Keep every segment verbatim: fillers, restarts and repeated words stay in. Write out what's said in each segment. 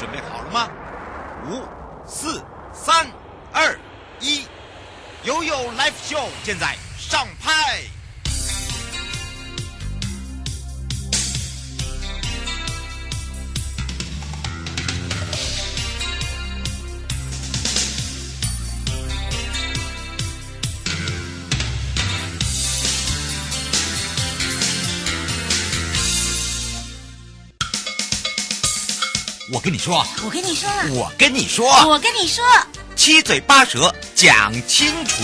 准备好了吗？五、四、三、二、一，悠悠 Live Show 现在上拍。我跟你说， 我跟你说， 我跟你说， 我跟你说， 七嘴八舌讲清楚。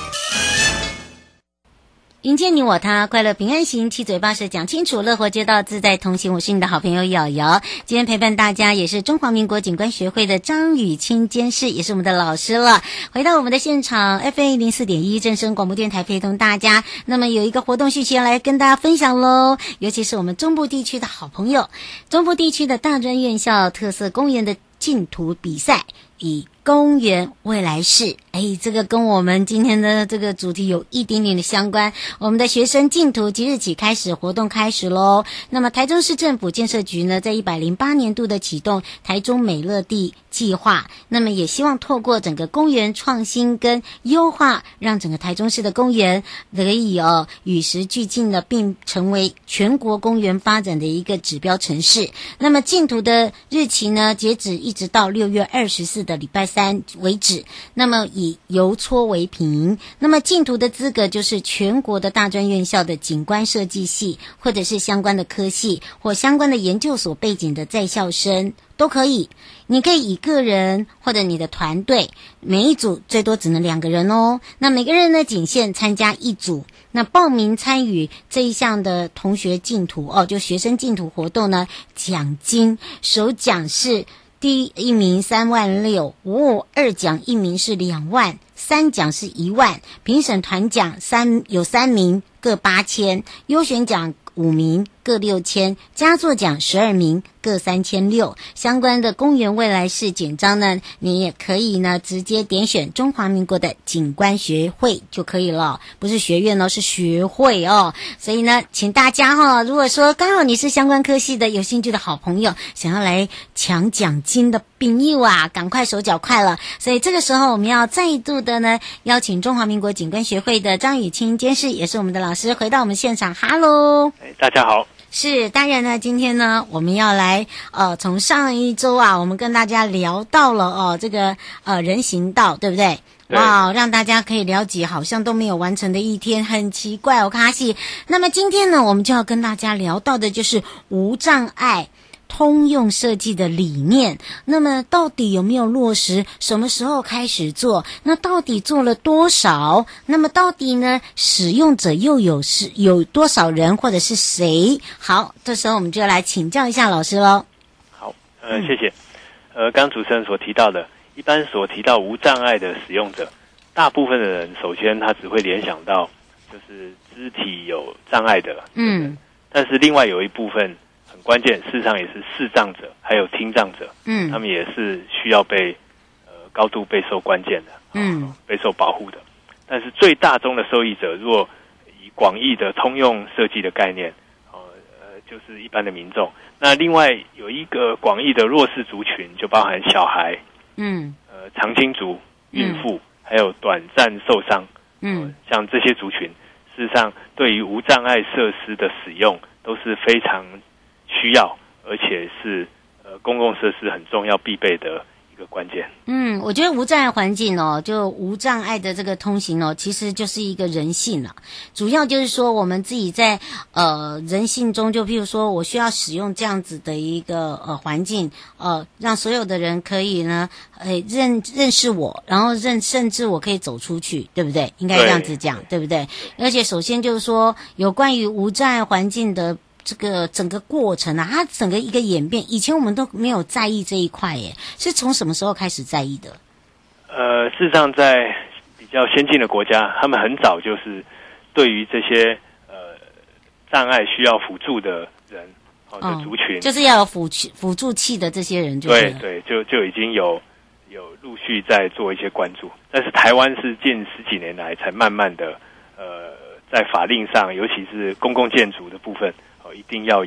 迎接你我他，快乐平安行，七嘴八舌讲清楚，乐活街道自在同行。我是你的好朋友瑶瑶，今天陪伴大家也是中华民国警官学会的张雨清监事，也是我们的老师了。回到我们的现场 F M 一零四点一 正声广播电台，陪同大家。那么有一个活动讯息要来跟大家分享喽，尤其是我们中部地区的好朋友，中部地区的大专院校特色公园的竞图比赛，以公园未来式，哎，这个跟我们今天的这个主题有一点点的相关。我们的学生竞图即日起开始，活动开始咯。那么台中市政府建设局呢，在一百零八年度的启动台中美乐地计划，那么也希望透过整个公园创新跟优化，让整个台中市的公园可以哦与时俱进的，并成为全国公园发展的一个指标城市。那么竞图的日期呢，截止一直到六月二十四的礼拜三为止。那么以邮戳为凭，那么竞图的资格就是全国的大专院校的景观设计系，或者是相关的科系或相关的研究所背景的在校生都可以。你可以以个人或者你的团队，每一组最多只能两个人哦。那每个人呢仅限参加一组。那报名参与这一项的同学竞图哦，就学生竞图活动呢，奖金首奖是第一名三万六，哦，二奖一名是两万，三奖是一万，评审团奖三有三名各八千，优选奖五名各六千，佳作奖十二名各三千六。相关的公园未来式简章呢，你也可以呢直接点选中华民国的景观学会就可以了，不是学院哦，是学会哦。所以呢，请大家哈、哦，如果说刚好你是相关科系的有兴趣的好朋友，想要来抢奖金的朋友啊，赶快手脚快了。所以这个时候我们要再度的呢邀请中华民国景观学会的张雨清监事，也是我们的老师，回到我们现场。哈喽， 大家好。 是，当然呢，今天呢，我们要来呃，从上一周啊，我们跟大家聊到了哦，这个呃人行道，对不对？ 对， 哇，让大家可以了解，好像都没有完成的一天，很奇怪哦，卡西。那么今天呢，我们就要跟大家聊到的就是无障碍通用设计的理念，那么到底有没有落实？什么时候开始做？那到底做了多少？那么到底呢，使用者又有是有多少人，或者是谁？好，这时候我们就来请教一下老师喽。 好，呃，嗯、谢谢。呃，刚主持人所提到的，一般所提到无障碍的使用者，大部分的人首先他只会联想到就是肢体有障碍的，嗯，但是另外有一部分。很关键，事实上也是视障者，还有听障者，嗯，他们也是需要被呃高度备受关键的，嗯、呃，备受保护的。但是最大宗的受益者，如果以广义的通用设计的概念，呃呃，就是一般的民众。那另外有一个广义的弱势族群，就包含小孩，嗯，呃，长青族、孕妇，嗯、还有短暂受伤，嗯、呃，像这些族群，事实上对于无障碍设施的使用都是非常需要，而且是呃公共设施很重要必备的一个关键。 嗯，我觉得无障碍环境哦，就无障碍的这个通行哦，其实就是一个人性了。主要就是说我们自己在呃人性中，就譬如说我需要使用这样子的一个呃环境，呃，让所有的人可以呢，呃认认识我，然后认甚至我可以走出去，对不对？应该这样子讲， 对, 对不对？而且首先就是说有关于无障碍环境的这个整个过程啊，它整个一个演变，以前我们都没有在意这一块耶，是从什么时候开始在意的？ 呃，事实上，在比较先进的国家，他们很早就是对于这些呃障碍需要辅助的人哦的族群， 哦、就是要有辅辅助器的这些人就对， 对对，就就已经有有陆续在做一些关注，但是台湾是近十几年来才慢慢的呃在法令上，尤其是公共建筑的部分。一定要有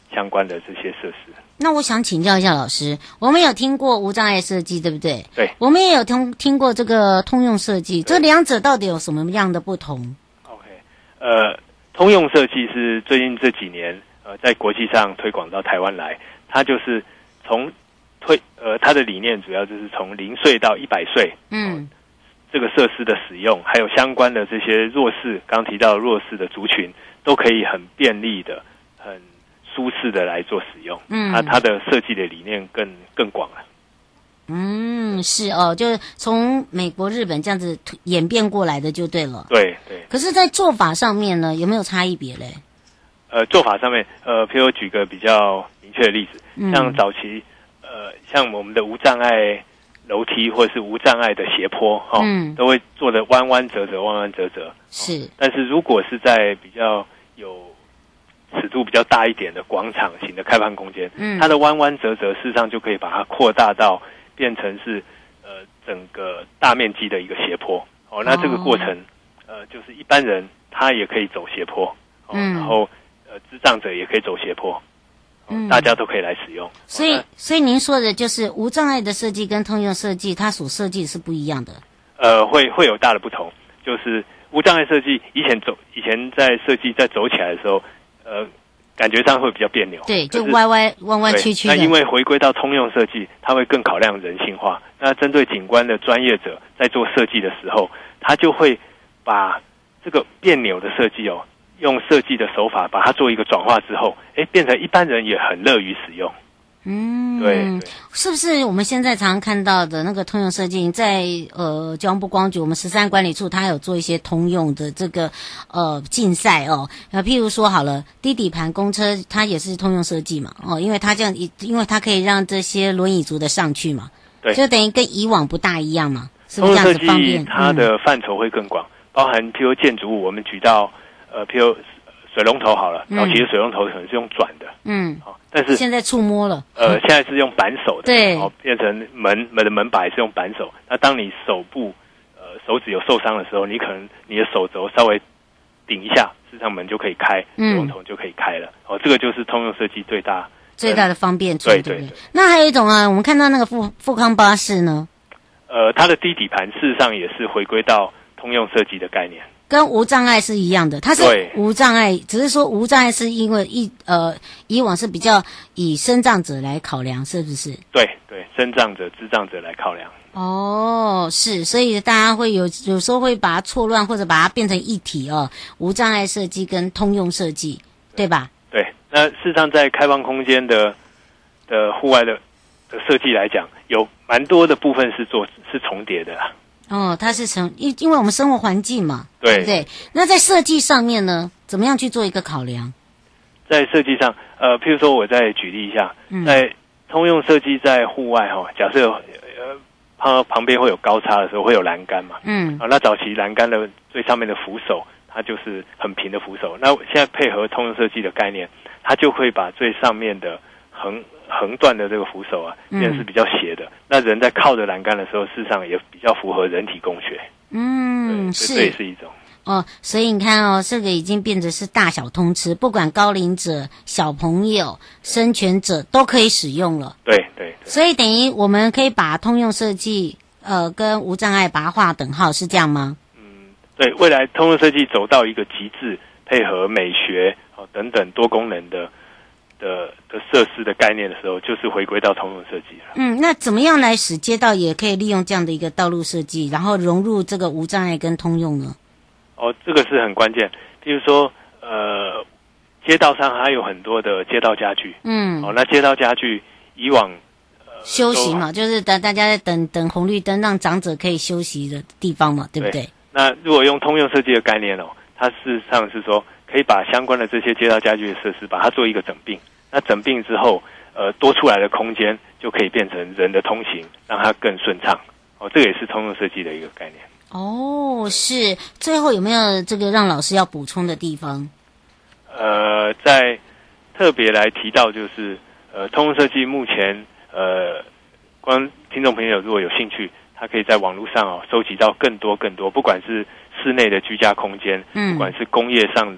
相关的这些设施。 那我想请教一下老师，我们有听过无障碍设计，对不对？ 对， 我们也有听听过这个通用设计，这两者到底有什么样的不同 ？OK， 呃，通用设计是最近这几年呃在国际上推广到台湾来，它就是从推呃它的理念主要就是从零岁到一百岁，嗯、呃，这个设施的使用，还有相关的这些弱势，刚提到弱势的族群，都可以很便利的、很舒适的来做使用，嗯，它它的设计的理念更更广了。 嗯，是哦，就是从美国、日本这样子演变过来的，就对了。 对对。 可是，在做法上面呢，有没有差异别嘞？ 呃，做法上面，呃，譬如举个比较明确的例子，嗯、像早期，呃，像我们的无障碍楼梯或者是无障碍的斜坡，哈、哦，嗯，都会做的弯弯折折、弯弯折折。 是、 哦。但是如果是在比较有尺度比较大一点的广场型的开放空间，嗯，它的弯弯折折，事实上就可以把它扩大到变成是呃整个大面积的一个斜坡。哦，那这个过程，哦、呃，就是一般人他也可以走斜坡，哦，嗯，然后呃智障者也可以走斜坡，哦，嗯，大家都可以来使用。 所以，哦、所以您说的就是无障碍的设计跟通用设计，它所设计是不一样的。 呃，会会有大的不同，就是无障碍设计以前走以前在设计在走起来的时候。呃，感觉上会比较别扭， 对，就歪歪弯弯曲曲的。 那因为回归到通用设计，它会更考量人性化。那针对景观的专业者在做设计的时候，他就会把这个别扭的设计哦，用设计的手法把它做一个转化之后，哎，变成一般人也很乐于使用。 嗯， 对，对， 是不是我们现在常常看到的那个通用设计，在呃交通部光局，我们十三管理处，它有做一些通用的这个呃竞赛哦，呃，譬如说好了，低底盘公车，它也是通用设计嘛，哦，因为它这样，因为它可以让这些轮椅族的上去嘛， 对， 就等于跟以往不大一样嘛，是不是这样子方便？ 它的范畴会更广，嗯，包含譬如建筑物，我们举到呃譬如水龙头好了，早期的水龙头可能是用转的，嗯，好，但是现在触摸了， 呃，现在是用扳手的， 对， 然后变成门门的门把也是用扳手。那当你手部呃手指有受伤的时候，你可能你的手肘稍微顶一下，事实上门就可以开，水龙头就可以开了。哦，这个就是通用设计最大最大的方便处， 对对对。 那还有一种啊，我们看到那个富富康巴士呢， 呃，它的低底盘事实上也是回归到通用设计的概念。 跟无障碍是一样的，它是无障碍，只是说无障碍是因为一呃以往是比较以身障者来考量，是不是？ 对对，身障者、智障者来考量。 哦，是，所以大家会有有时候会把它错乱，或者把它变成一体哦，无障碍设计跟通用设计，对吧？ 对，那事实上在开放空间的的户外的的设计来讲，有蛮多的部分是做是重叠的啦。 哦，它是成因因为我们生活环境嘛， 对对不对？那在设计上面呢，怎么样去做一个考量？ 在设计上，呃，譬如说我再举例一下，嗯、在通用设计在户外哈，假设呃旁旁边会有高差的时候，会有栏杆嘛，嗯，啊，那早期栏杆的最上面的扶手，它就是很平的扶手，那现在配合通用设计的概念，它就会把最上面的横。横段的这个扶手啊，变成是比较斜的。嗯、那人在靠着栏杆的时候，事实上也比较符合人体工学。 嗯，是， 这也是一种。 哦，所以你看哦，这个已经变成是大小通吃，不管高龄者、小朋友、身权者都可以使用了。 对对。对所以等于我们可以把通用设计呃跟无障碍把它划等号，是这样吗？ 嗯，对，未来通用设计走到一个极致，配合美学哦等等多功能的。的的设施的概念的时候，就是回归到通用设计了。 嗯，那怎么样来使街道也可以利用这样的一个道路设计，然后融入这个无障碍跟通用呢？ 哦，这个是很关键。譬如说，呃，街道上还有很多的街道家具。嗯。哦，那街道家具以往、呃、 休息嘛，就是等大家在等等红绿灯，让长者可以休息的地方嘛，对不对？ 对。那如果用通用设计的概念哦，它事实上是说。可以把相关的这些街道家具的设施，把它做一个整并。那整并之后，呃，多出来的空间就可以变成人的通行，让它更顺畅。哦，这个也是通用设计的一个概念。 哦，是。最后有没有这个让老师要补充的地方？ 呃，在特别来提到就是，呃，通用设计目前，呃，观听众朋友如果有兴趣，他可以在网络上哦收集到更多更多，不管是室内的居家空间，嗯，不管是工业上。的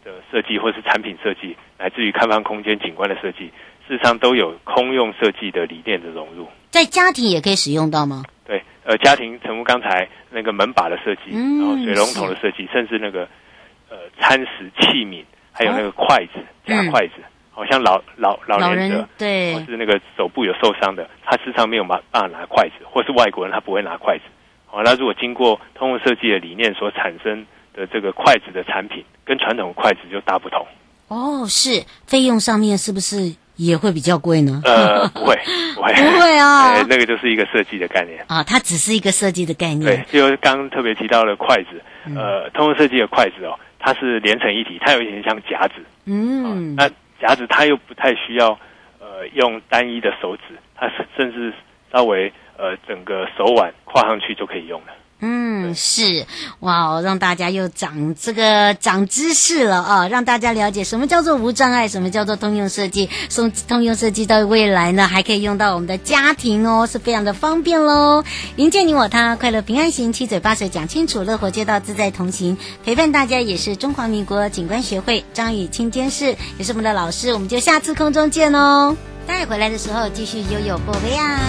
的设计，或是产品设计，乃至于开放空间景观的设计，事实上都有空用设计的理念的融入。 在家庭也可以使用到吗？ 对，呃，家庭诚如刚才那个门把的设计， 嗯、 然后水龙头的设计，甚至那个呃餐食器皿，还有那个筷子、夹、哦、筷子，好、嗯、像老老老年者， 对， 或是那个手部有受伤的，他事实上没有办法拿筷子，或是外国人他不会拿筷子。好、哦，那如果经过通用设计的理念所产生的这个筷子的产品，跟传统筷子就大不同。 哦，是费用上面是不是也会比较贵呢？ 呃，不会，不会， 不会啊、 呃，那个就是一个设计的概念啊，它只是一个设计的概念。 对，就刚刚特别提到的筷子，呃，通用设计的筷子哦，它是连成一体，它有一点像夹子。嗯，呃、那夹子它又不太需要呃用单一的手指，它甚至稍微呃整个手腕跨上去就可以用了。 嗯，是哇，让大家又长这个长知识了啊，让大家了解什么叫做无障碍，什么叫做通用设计。送通用设计到未来呢，还可以用到我们的家庭哦，是非常的方便喽。迎接你我他，快乐平安行，七嘴八舌讲清楚，乐活街道自在同行，陪伴大家也是中华民国景观学会张雨清监事，也是我们的老师，我们就下次空中见哦。待回来的时候继续悠悠波维亚。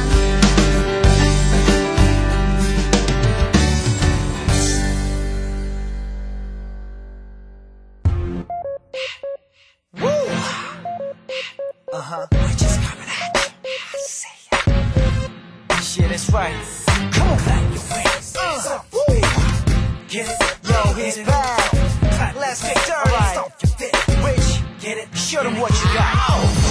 Uh-huh. We're just coming at you. I say it. Yeah, that's right. Come on, clap your hands. Uh, woo. Get it? Yo, he's back. Let's get dirty. Right. Stomp your feet. Rich, get it? Show them what you got.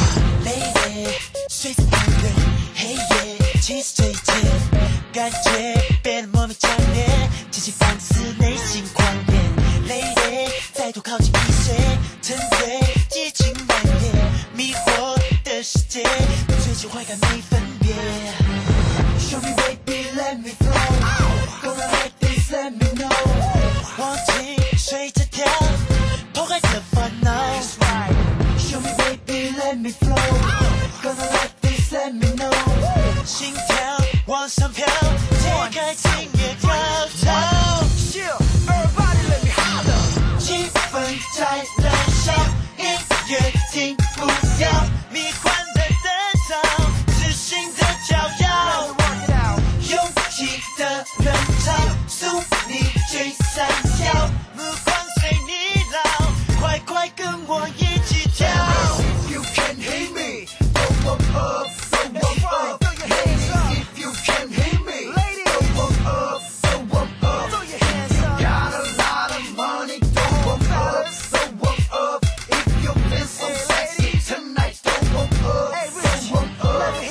Lady, sweet baby. Hey, yeah, cheese, cheese, cheese. 感觉变得莫名强烈，激起放肆内心狂野。Lady， 再度靠近一些，沉醉，激情满眼，迷惑的世界，追求快感没分别。Show me baby, let me flow. Gonna like this, let me know. 忘情随着跳，破坏的烦恼。Show me baby, let me flow. Gonna like this, let me know. 心跳往上飘，解开今夜高潮。Everybody let me holler。气氛在燃烧，音乐停不了，迷幻的灯罩，自信的骄傲，勇气的人潮，速你最闪耀，目光随你绕，快快跟我一起跳。If you can hear me, throw 'em up, throw 'em up. If you can hear me, throw 'em up, throw 'em up. Got a lot of money, throw 'em up, throw 'em up. If you feel so sexy tonight, throw 'em up, throw 'em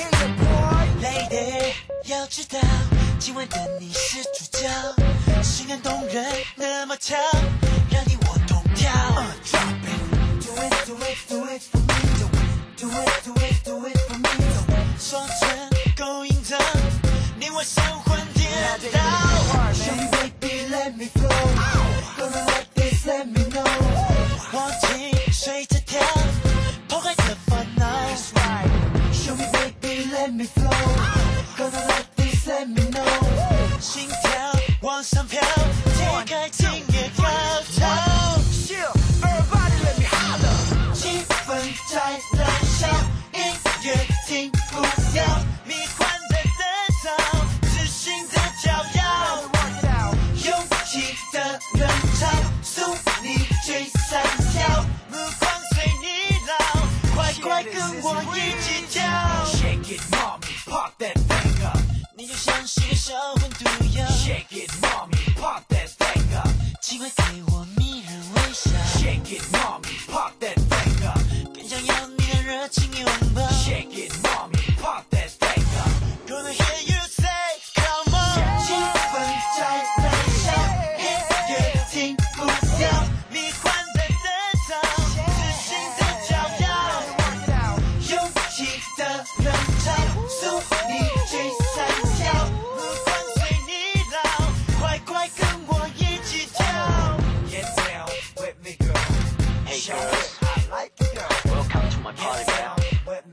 up. Lady， 要知道今晚的你是主角，性感动人那么巧，让你我同跳。Drop it, do it, do it, do it for me, do it, do it, do it for me. 双唇勾引着你我神魂颠倒。Show me baby, let me flow. Gonna like this, let me know. 忘情随着跳，破坏的烦恼。Show me baby, let me flow. Gonna like this, let me know. 心跳往上飘，解开今夜高潮。Everybody let me holler。气氛在燃烧，音乐停不了，迷幻的灯罩，自信的骄傲，勇气的人潮，速你最闪耀，目光随你绕，快快跟我一起跳。Shake it, mommy, pop that thing up。你就像是个小混犊一样。Shake it, mommy, pop that thing up。尽快给我迷人微笑。Shake it, mommy, pop that thing up。更想要你的热情拥抱。Shake it, mommy, pop that thing up。Gonna hear you say, come on。气氛在燃烧，音乐停不了，迷幻的灯罩，自信的骄傲，勇气的人潮，速你最闪耀，目光随你绕，快快跟我一起跳。Get down with me, girl. Hey, girl, I like it, girl. Welcome to my party, girl. With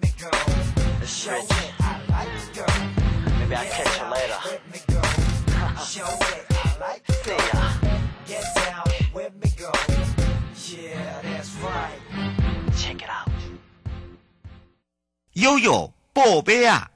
悠悠宝贝啊！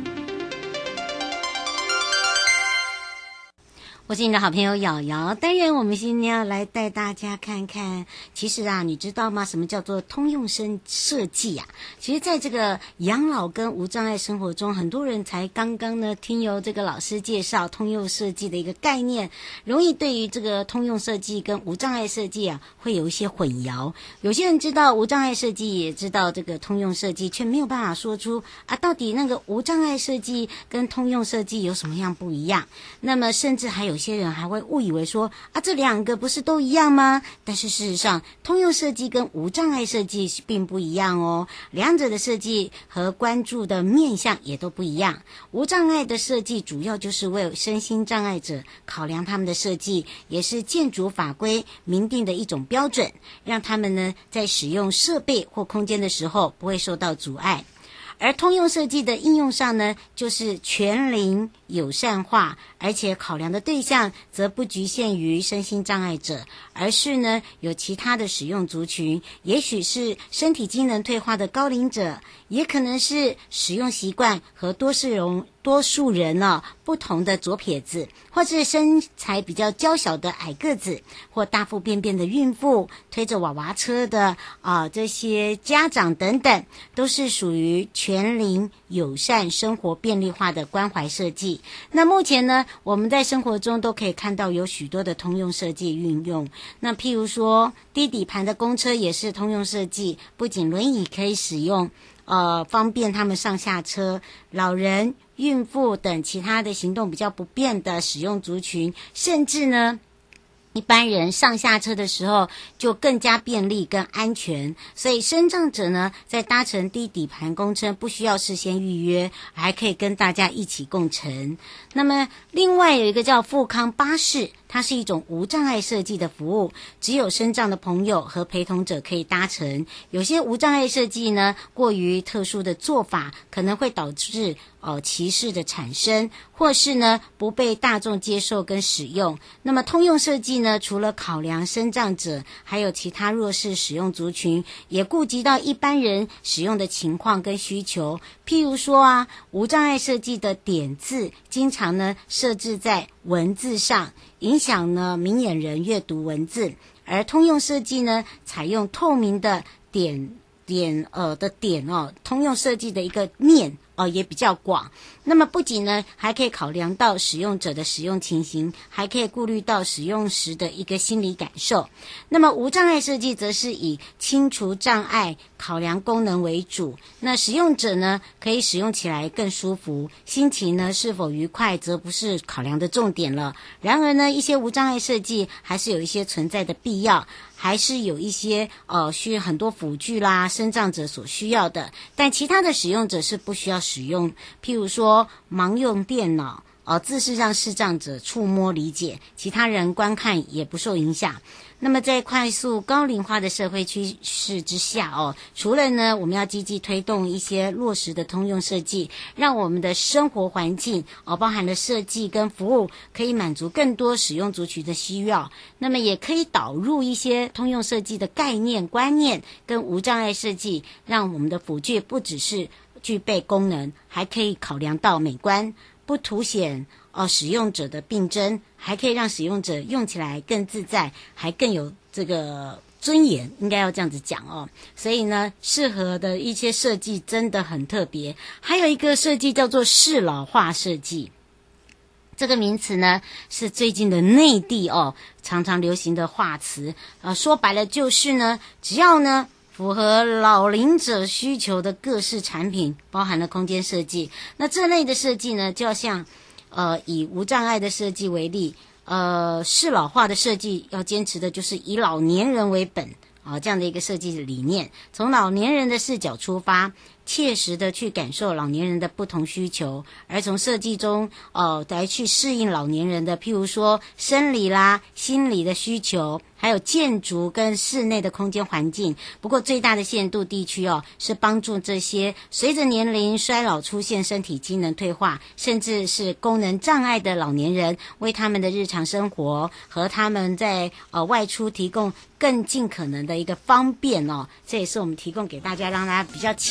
我是你的好朋友瑶瑶，当然我们今天要来带大家看看，其实啊，你知道吗？什么叫做通用生设计啊？其实在这个养老跟无障碍生活中，很多人才刚刚呢听由这个老师介绍通用设计的一个概念，容易对于这个通用设计跟无障碍设计啊会有一些混淆。有些人知道无障碍设计，也知道这个通用设计，却没有办法说出啊，到底那个无障碍设计跟通用设计有什么样不一样？那么甚至还有有些人还会误以为说啊，这两个不是都一样吗？但是事实上，通用设计跟无障碍设计并不一样哦，两者的设计和关注的面向也都不一样。无障碍的设计主要就是为身心障碍者考量他们的设计，也是建筑法规明定的一种标准，让他们呢在使用设备或空间的时候不会受到阻碍。而通用设计的应用上呢，就是全龄友善化，而且考量的对象则不局限于身心障碍者，而是呢有其他的使用族群，也许是身体机能退化的高龄者，也可能是使用习惯和多数人多数人呢、哦、不同的左撇子，或是身材比较娇小的矮个子，或大腹便便的孕妇，推着娃娃车的啊、呃、这些家长等等，都是属于全龄友善生活便利化的关怀设计。那目前呢，我们在生活中都可以看到有许多的通用设计运用。那譬如说低底盘的公车也是通用设计，不仅轮椅可以使用，呃，方便他们上下车，老人、孕妇等其他的行动比较不便的使用族群，甚至呢一般人上下车的时候就更加便利跟安全，所以身障者呢在搭乘低底盘公车不需要事先预约，还可以跟大家一起共乘。那么另外有一个叫富康巴士，它是一种无障碍设计的服务，只有身障的朋友和陪同者可以搭乘。有些无障碍设计呢过于特殊的做法，可能会导致呃歧视的产生，或是呢不被大众接受跟使用。那么通用设计呢，除了考量身障者，还有其他弱势使用族群，也顾及到一般人使用的情况跟需求。譬如说啊，无障碍设计的点字经常呢设置在文字上，影响呢明眼人阅读文字，而通用设计呢采用透明的点点呃的点哦，通用设计的一个面哦也比较广。那么不仅呢还可以考量到使用者的使用情形，还可以顾虑到使用时的一个心理感受。那么无障碍设计则是以清除障碍、考量功能为主，那使用者呢可以使用起来更舒服，心情呢是否愉快则不是考量的重点了。然而呢，一些无障碍设计还是有一些存在的必要，还是有一些呃需要很多辅具啦，身障者所需要的，但其他的使用者是不需要使用。譬如说盲用电脑，呃，字是让视障者触摸理解，其他人观看也不受影响。那么在快速高龄化的社会趋势之下哦，除了呢我们要积极推动一些落实的通用设计，让我们的生活环境哦包含了设计跟服务可以满足更多使用族群的需要，那么也可以导入一些通用设计的概念观念跟无障碍设计，让我们的辅具不只是具备功能，还可以考量到美观，不凸显呃使用者的病症，还可以让使用者用起来更自在，还更有这个尊严，应该要这样子讲哦。所以呢，适合的一些设计真的很特别。还有一个设计叫做适老化设计，这个名词呢是最近的内地哦常常流行的话词，呃说白了就是呢，只要呢符合老龄者需求的各式产品，包含了空间设计。那这类的设计呢，就要像呃以无障碍的设计为例，呃适老化的设计要坚持的就是以老年人为本啊、呃、这样的一个设计理念，从老年人的视角出发，切实的去感受老年人的不同需求，而从设计中呃来去适应老年人的譬如说生理啦、心理的需求，还有建筑跟室内的空间环境。不过最大的限度地区哦，是帮助这些随着年龄衰老出现身体机能退化，甚至是功能障碍的老年人，为他们的日常生活和他们在呃外出提供更尽可能的一个方便哦。这也是我们提供给大家，让大家比较清楚的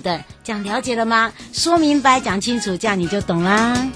的，这样了解了吗？说明白讲清楚，这样你就懂啦。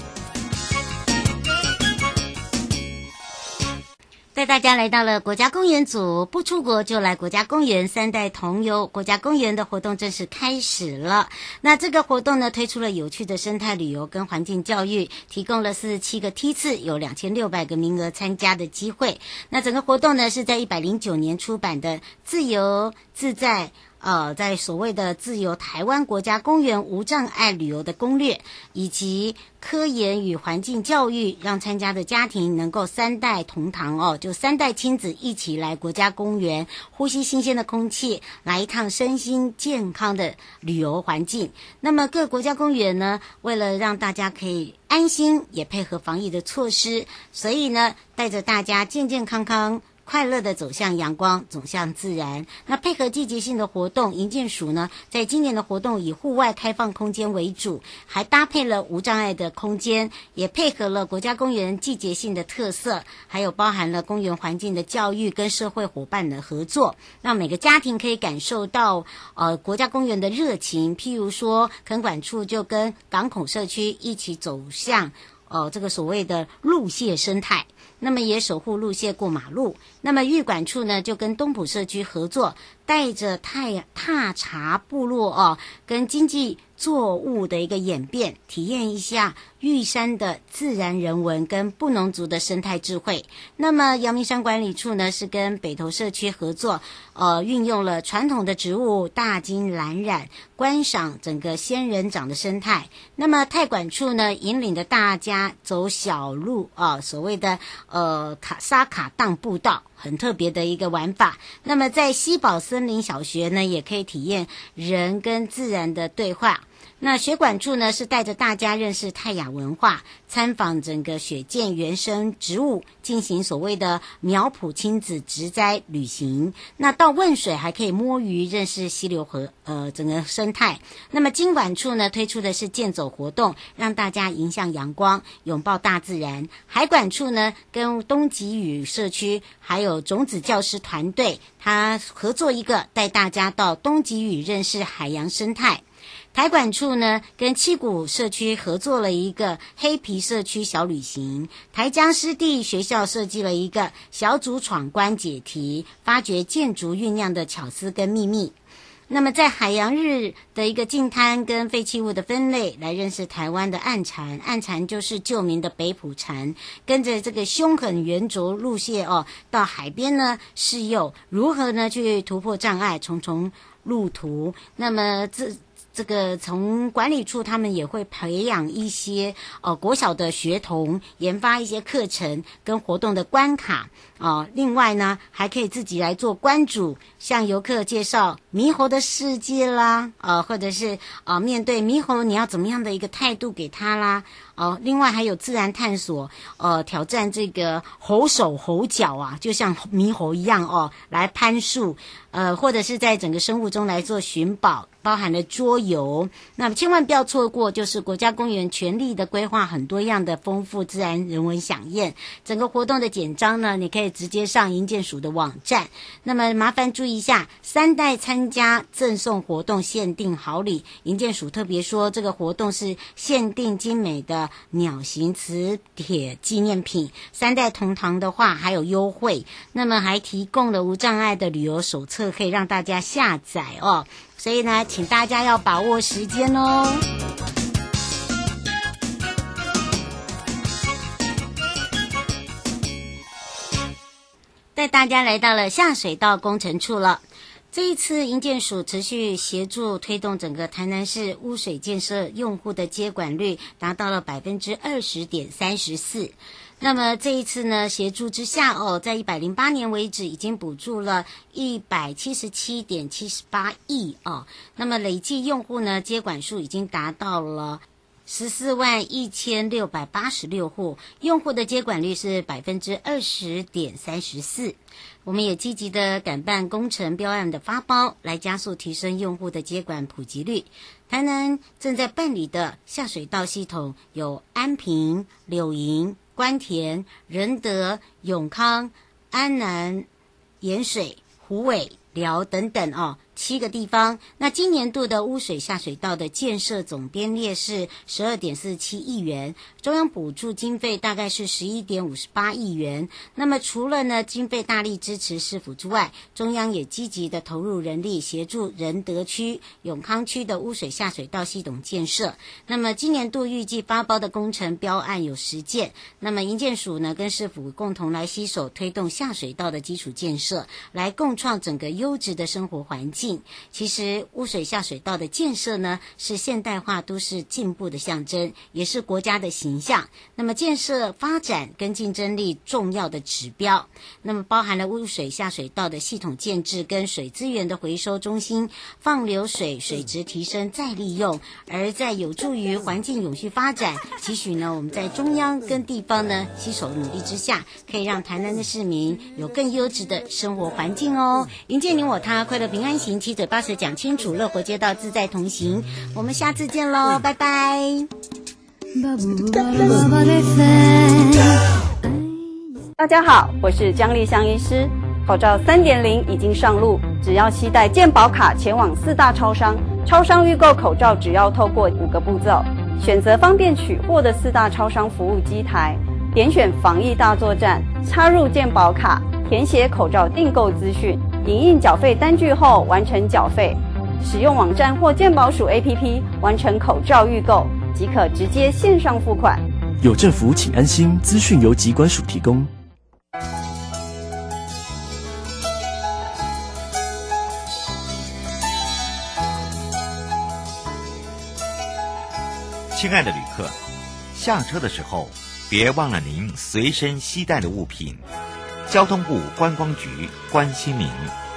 带大家来到了国家公园组，不出国就来国家公园，三代同游国家公园的活动正式开始了。那这个活动呢，推出了有趣的生态旅游跟环境教育，提供了四十七个梯次，有两千六百个名额参加的机会。那整个活动呢，是在一百零九年出版的《自由自在》。呃，在所谓的自由台湾国家公园无障碍旅游的攻略，以及科研与环境教育，让参加的家庭能够三代同堂哦，就三代亲子一起来国家公园，呼吸新鲜的空气，来一趟身心健康的旅游环境。那么各国家公园呢，为了让大家可以安心，也配合防疫的措施，所以呢，带着大家健健康康快乐的走向阳光，走向自然。那配合季节性的活动，营建署呢，在今年的活动以户外开放空间为主，还搭配了无障碍的空间，也配合了国家公园季节性的特色，还有包含了公园环境的教育跟社会伙伴的合作，让每个家庭可以感受到呃国家公园的热情。譬如说，垦管处就跟港口社区一起走向呃这个所谓的路蟹生态。那么也守护路蟹过马路。那么育管处呢，就跟东埔社区合作，带着太踏查部落哦，跟经济作物的一个演变，体验一下玉山的自然人文跟布农族的生态智慧。那么阳明山管理处呢，是跟北投社区合作，呃，运用了传统的植物大金蓝染，观赏整个仙人掌的生态。那么太管处呢，引领着大家走小路啊、呃，所谓的呃卡沙卡荡步道。很特别的一个玩法。那么在西宝森林小学呢，也可以体验人跟自然的对话。那学管处呢，是带着大家认识泰雅文化，参访整个雪见原生植物，进行所谓的苗圃亲子植栽旅行。那到汶水还可以摸鱼，认识溪流河呃整个生态。那么经管处呢，推出的是健走活动，让大家迎向阳光，拥抱大自然。海管处呢，跟东极屿社区还有种子教师团队，他合作一个，带大家到东极屿认识海洋生态。台管处呢，跟七股社区合作了一个黑皮社区小旅行。台江湿地学校设计了一个小组闯关解题，发掘建筑酝酿的巧思跟秘密。那么在海洋日的一个净滩跟废弃物的分类，来认识台湾的暗蟾。暗蟾就是旧名的北埔蟾，跟着这个凶狠圆轴路线哦，到海边呢试用如何呢去突破障碍，重重路途。那么这这个从管理处他们也会培养一些呃国小的学童，研发一些课程跟活动的关卡啊、呃。另外呢，还可以自己来做关主，向游客介绍猕猴的世界啦，呃，或者是呃面对猕猴你要怎么样的一个态度给他啦。哦，另外还有自然探索，呃，挑战这个猴手猴脚啊，就像猕猴一样哦，来攀树，呃，或者是在整个生物中来做寻宝，包含了桌游。那么千万不要错过，就是国家公园全力的规划很多样的丰富自然人文飨宴。整个活动的简章呢，你可以直接上营建署的网站。那么麻烦注意一下，三代参加赠送活动限定好礼。营建署特别说，这个活动是限定精美的鸟形磁铁纪念品，三代同堂的话还有优惠。那么还提供了无障碍的旅游手册，可以让大家下载哦。所以呢，请大家要把握时间哦。带大家来到了下水道工程处了。这一次营建署持续协助推动整个台南市污水建设用户的接管率达到了百分之二十点三十四。那么这一次呢，协助之下哦，在一百零八年为止已经补助了一百七十七点七十八亿哦。那么累计用户呢，接管数已经达到了十四万一千六百八十六户，用户的接管率是百分之二十点三十四。我们也积极的赶办工程标案的发包，来加速提升用户的接管普及率。台南正在办理的下水道系统有安平、柳营、关田、仁德、永康、安南、盐水、虎尾、寮等等哦。 七个地方。那今年度的污水下水道的建设总编列是十二点四七亿元，中央补助经费大概是十一点五十八亿元。那么除了呢经费大力支持市府之外，中央也积极的投入人力协助仁德区、永康区的污水下水道系统建设。那么今年度预计发包的工程标案有十件，那么营建署呢跟市府共同来携手推动下水道的基础建设，来共创整个优质的生活环境。其实污水下水道的建设呢是现代化都市进步的象征，也是国家的形象。那么建设发展跟竞争力重要的指标，那么包含了污水下水道的系统建制跟水资源的回收中心、放流水水质提升再利用，而在有助于环境永续发展。期许呢我们在中央跟地方呢携手努力之下，可以让台南的市民有更优质的生活环境哦。迎接你我他，快乐平安行，七嘴八舌讲清楚，乐活街道自在同行。我们下次见喽，拜拜。 大家好，我是姜丽香医师。口罩 三点零 已经上路，只要携带健保卡前往四大超商，超商预购口罩只要透过五个步骤，选择方便取货的四大超商服务机台，点选防疫大作战，插入健保卡，填写口罩订购资讯，影印缴费单据后完成缴费，使用网站或健保署 A P P 完成口罩预购，即可直接线上付款。 有政府请安心，资讯由疾管署提供。 亲爱的旅客，下车的时候别忘了您随身携带的物品。交通部观光局关心您。